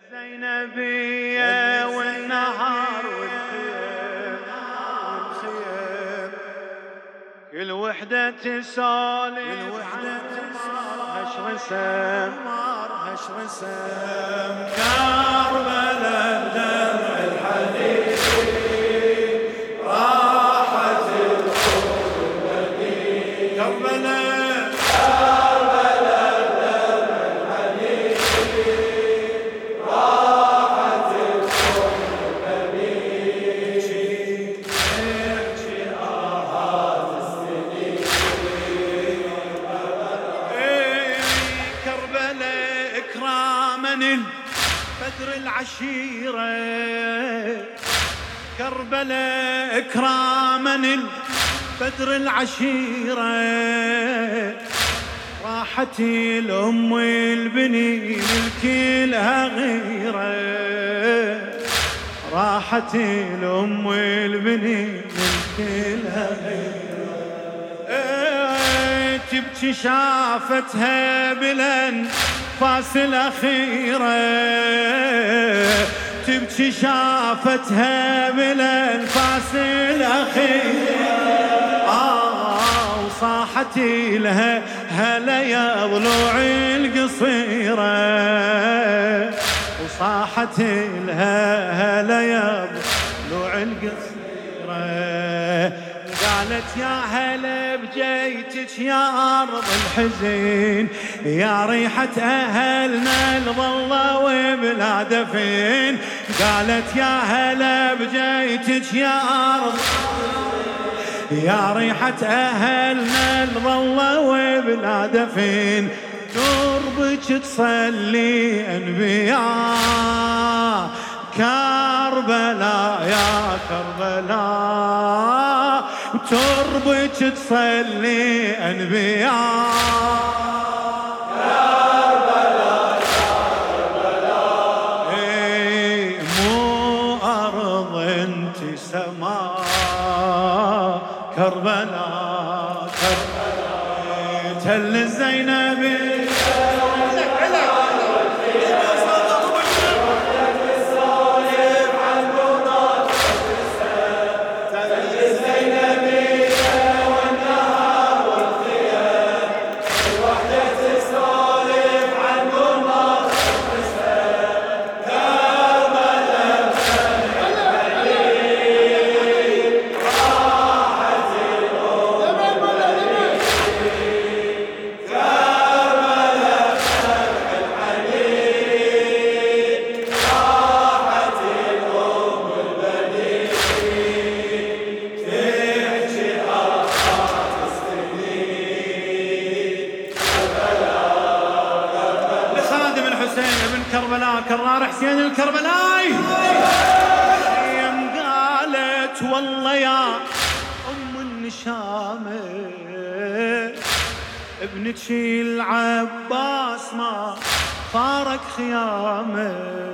الزينبية والنهار والخيم كل وحدة تسولف هش رسم كربلاء دمع الحديد راحت القلوب المدين كربلاء دمع الحديد راحت القلوب المدين تحكي آهات السنين كربلاء إكراما بدر العشيرة كربلاء إكراما بدر العشيرة راحت الأم والبنين الكلها غيرة راحت الأم والبنين الكلها غيرة تبكي شافتها بالأنفاس الأخيرة تبكي شافتها بالأنفاس الأخيرة وصاحت لها هلا يا ضلوع القصيرة وصاحت لها هلا يا ضلوع القصيرة قالت يا هلا بجيتك يا أرض الحزين يا ريحة أهلنا الظلة وبلا دفين قالت يا هلا بجيتك يا أرض يا ريحة أهلنا الظلة وبلا دفين دربك تصلي أنبياء كربلاء يا كربلاء تربك تصلي أنبياء كربلاء يا كربلاء مو أرض انت سماء كربلاء كربلاء تل الزينبي كربلاء كرار حسين الكربلاي قالت والله يا أم النشامة ابنك العباس ما فارق خيامه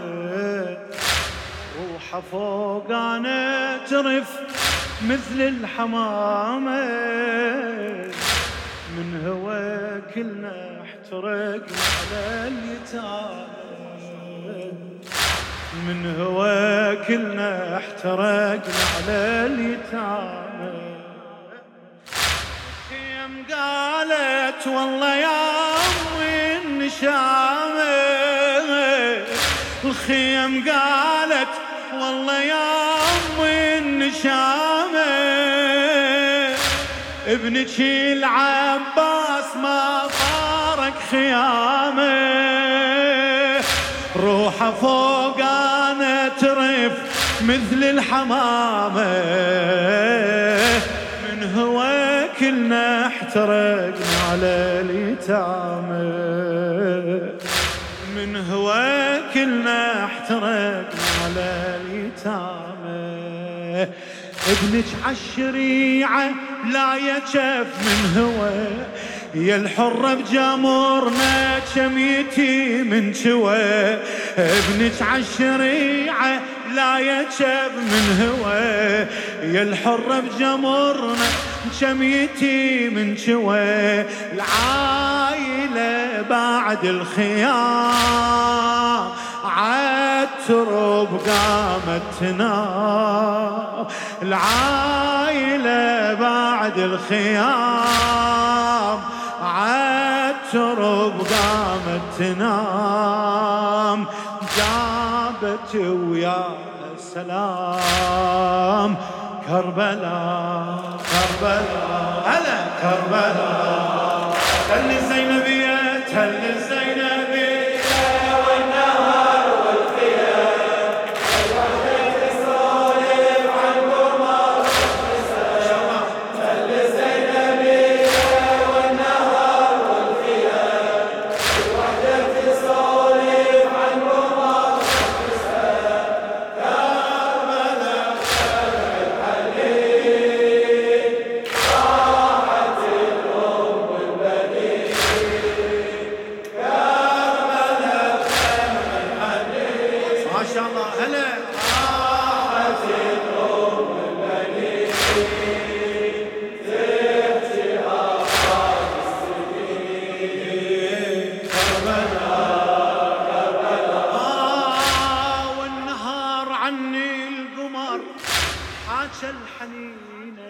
روحه فوق أنا ترف مثل الحمامة من هو كلنا احترقنا على اليتامى من هو كلنا احترقنا على اليتامى خيم قالت والله يا أم النشامة الخيم قالت والله يا أم النشامة ابنك العباس ما فارق خيامه روحه فوق أنا ترف مثل الحمامة من هو كلنا احترقنا على اليتامى من هو كلنا احترقنا على اليتامى ابنك عالشريعة لا يجف من هو يا الحرة بجمرنا كم يتيم انشوى ابنك عالشريعة لا يجف من هو يا الحرة بجمرنا كم يتيم انشوى العائلة بعد الخيام عالترب قامت تنام، العايلة بعد الخيام عالترب قامت تنام، جابت ويا سلام كربلاء كربلاء هلا كربلاء. تل الزينبية تل الزينبية والنهر والخيام، الوحدة تسولف عن قمر الحسام. تل الزينبية والنهر والخيام، الوحدة تسولف عن قمر الحسام. كربلاء شمع الحليب راحت الأم والبنين. كربلاء شمع الحليب ما شاء الله هلا راحت الأم والبنين. تحكي آخر السنين. كربلاء كربلاء والنهار عني القمر حاجة الحنينة،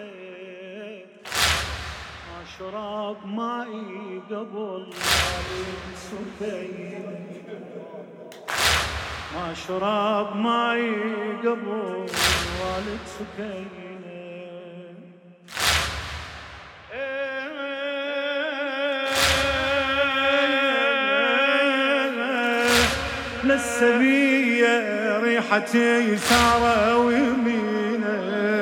ما شرب ماي قبل والد سكينة، ما شرب ماي قبل والد سكينة. للسبية ريحتي سارة ويمينة،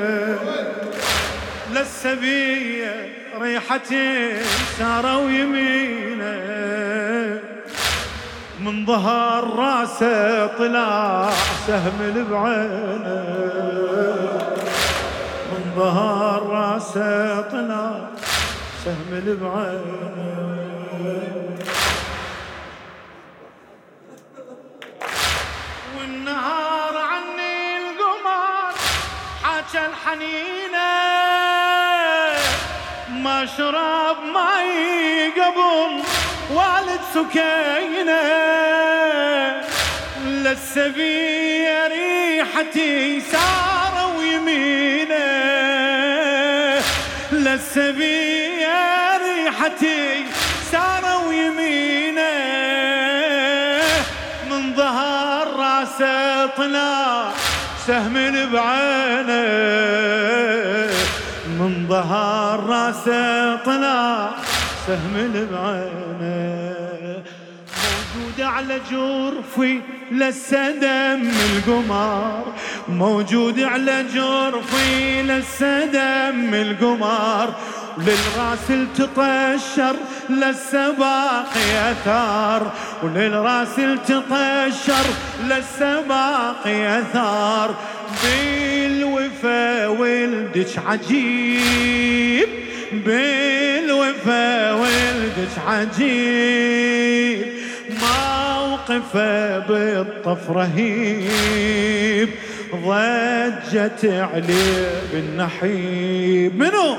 للسبية ريحتي سارة ويمينة، من ظهر راسه طلع سهم بعينه، من ظهر راسه طلع سهم بعينه. والنهار عني القمر حاجة الحنينة، ما شرب ماي قبل والد سكينة، للسبية ريحتي سارة ويمينة، للسبية ريحتي سارة ويمينة، من ظهر راسه طلع سهم بعينه، من ظهر راسه طلع سهم بعينه. موجود على جرفي لسه دم القمر، موجود على جرفي لسه دم القمر، وللراس التطشر لسه باقي اثار، وللراس التطشر لسه باقي اثار. بالوفا ولدك عجيب، بالوفا ولدك عجيب، موقفه بالطف رهيب، ضجت عليه بالنحيب. منو؟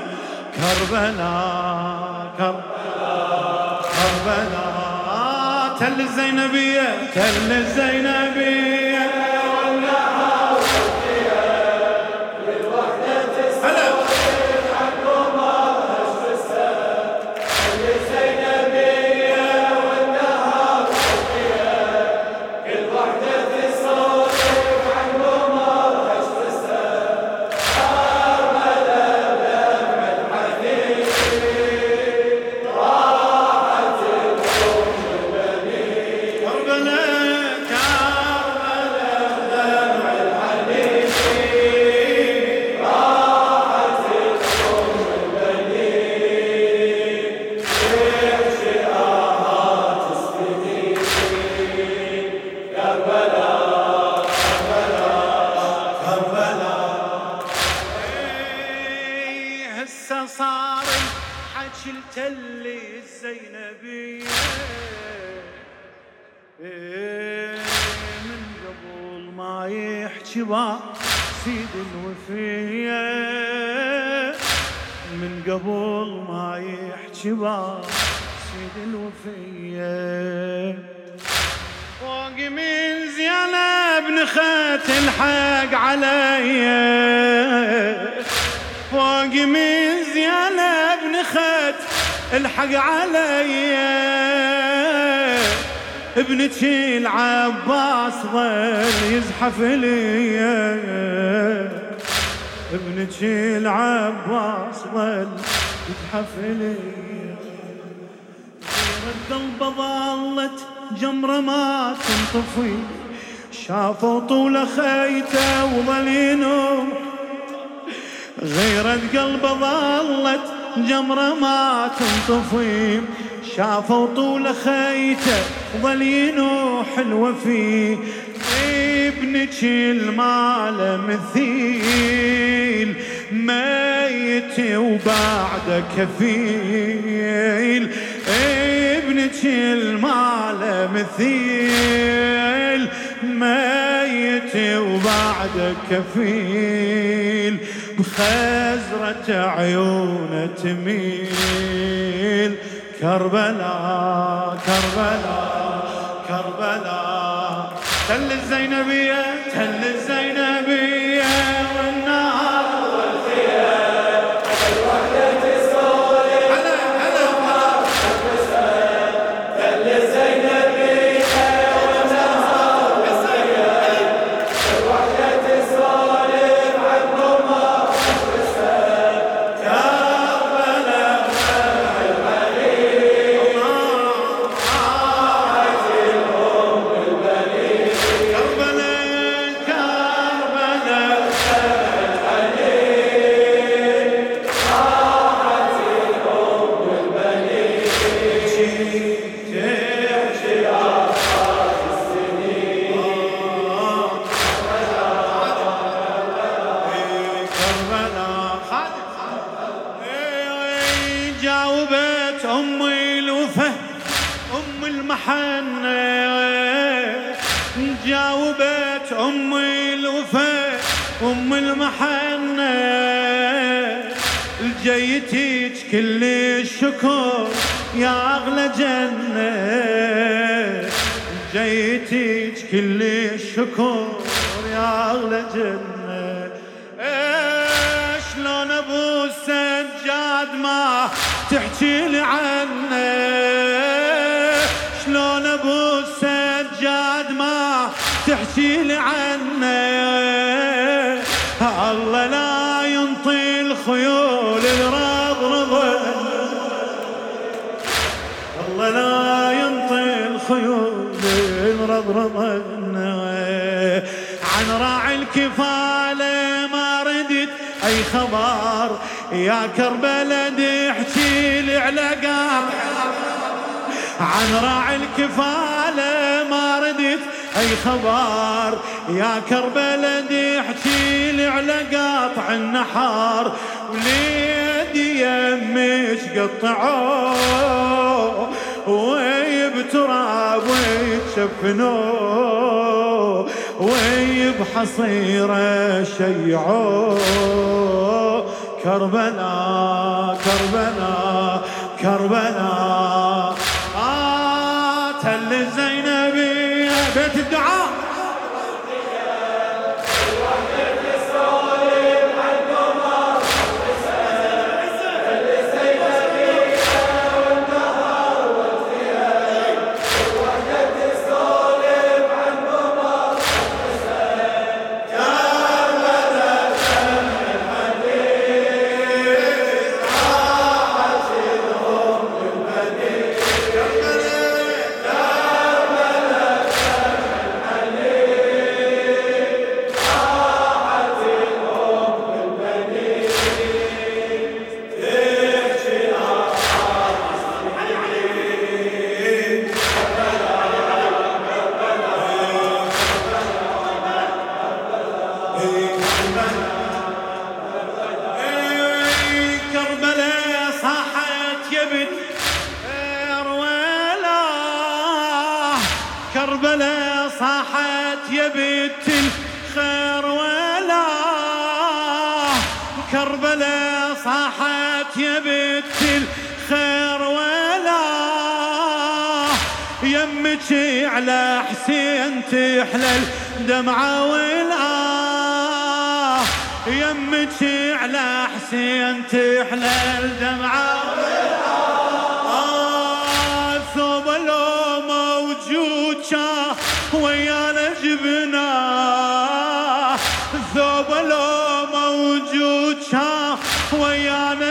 كربلاء كربلاء كربلاء. تل الزينبية تل الزينبية والنهار والخيام، للوحدة تسولف عن قمر الحسام. تل الزينبية والنهار والخيام، للوحدة تسولف عن قمر الحسام. كربلاء دمع الحنين راحت الأم والبنين. كربلاء كربلاء دمع الحنين راحت الأم والبنين. تحكي آهات السنين. كربلاء كربلاء كربلاء. هسه صار الحكي التلي الزينبية، من قبل ما يحكي سيد الوفية، من قبل ما يحكي سيد الوفية. فوق من زينب نخت الحق عليا، فوق من زينب نخت الحق عليا، ابنك العباس ظل يزحف ليا، ابنك العباس ظل يزحف ليا. القلب ظلت جمرة ما تنطفي، شافوا طول خيته وظل ينوم، غيرة قلب ظلت جمرة ما تنطفي، شافوا طول خيته وظل ينوح الوفي. ابنك المال مثيل ميت وبعد كفيل، ابنك المال مثيل ميت وبعد كفيل، بخزرة عيونه تميل. كربلاء كربلاء كربلاء، تل الزينبية تل الزينبية، والنار والثياب الوحدة تسولف هلا هلا تل الزينبية، والنار والثياب الوحدة تسولف عن قمر والسلام. كربلاء جاوبت أمي الوفا أم المحنة، جاوبت أمي الوفا أم المحنة، لجيتك كل الشكر يا أغلى جنة، لجيتك كل الشكر يا أغلى جنة. شلون أبو السجاد ما تحكي لي عنه، شلون ابو السجاد ما تحكي لي عنه، الله لا ينطي الخيول الرضرضة، الله لا ينطي الخيول الرضرضة. عن راعي الكفالة ما ردت اي خبر، يا كربلاء احكي لي على قام. عن راعي الكفالة ما ردت اي خبر، يا كربلاء احكي لي على قاطع النحار، وليدي يمش قطعوه ويبتراب ويتشفنوه، ويبحصيره شيعوه. كربلاء كربلاء كربلاء، تل الزينبية بيت الدعاء. كربلاء صاحت يبت رويلا، كربلاء صاحت يبت الخير ولا، كربلاء صاحت يبت الخير ولا، يم يمك على حسين تحلى الدمعة والآه، يمك على حسين تحلى الدمعة والآه، ثوب لو موجود شاه ويانا جبناه، ثوب لو موجود شاه ويانا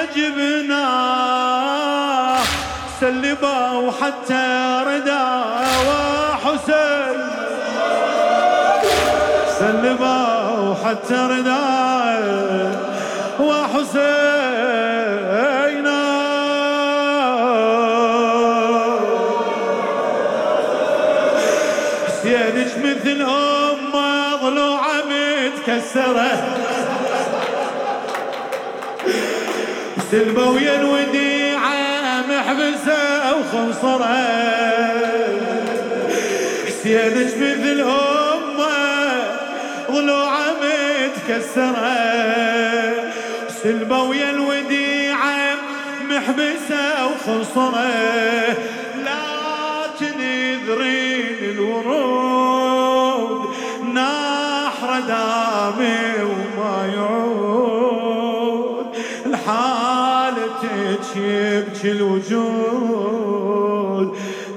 جبناه، سلبوا حتى رداء وحسين، سلبوا حتى رداء وحسين، حسينك مثل أمه ضلوعه متكسره، سلبه ويا الوديعه محبسه وخنصره، حسينك مثل أمه ضلوعه متكسره، سلبه ويا الوديعه محبسه وخنصره، لكن يذرين الورود نحر دامي وما يعود، الحالتك يبكي الوجود،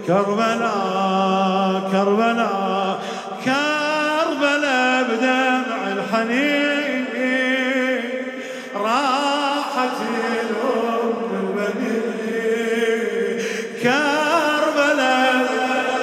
كربلاء كربلاء كربلاء بدمع الحنين، راحت الأم البنين، كربلاء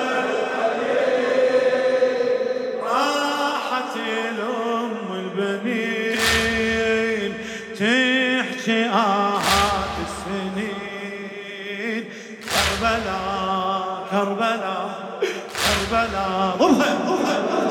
راحت الأم البنين، تحكي آهات السنين، كربلاء كربلاء كربلاء ضبها ضبها